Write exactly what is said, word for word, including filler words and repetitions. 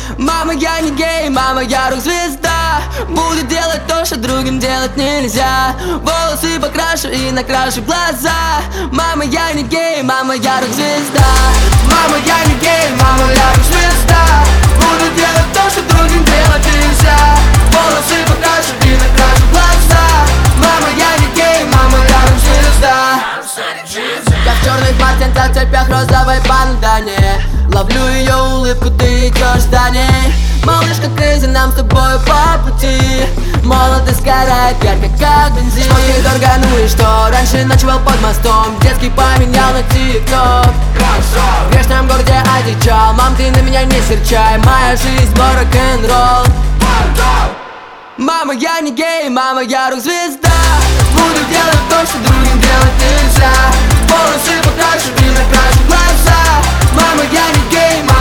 Мама, я не гей, мама, я рок-звезда. Буду делать то, что другим делать нельзя. Волосы покрашу и накрашу глаза. Мама, я не гей, мама, я рок-звезда. Мама, я не гей, мама, я рок-звезда. Буду делать то, что другим делать нельзя. Волосы покрашу и накрашу глаза. Мама, я не гей, мама, я рок-звезда. Я в черных полотенцах, цепях розовой бандане. Ловлю ее улыбку, ты идешь за ней. Малышка Крейзи, нам с тобой по пути. Молодость сгорает ярко, как бензин. Что ты дорого, ну и что? Раньше ночевал под мостом, детский поменял на тик-ток. В грешном городе одичал. Мам, ты на меня не серчай, моя жизнь был рок-н-ролл. Мама, я не гей, мама, я рок-звезда. Буду делать то, что другим делать нельзя. Волосы покрашу и накрашу глаза. Мама, я не гей, мама.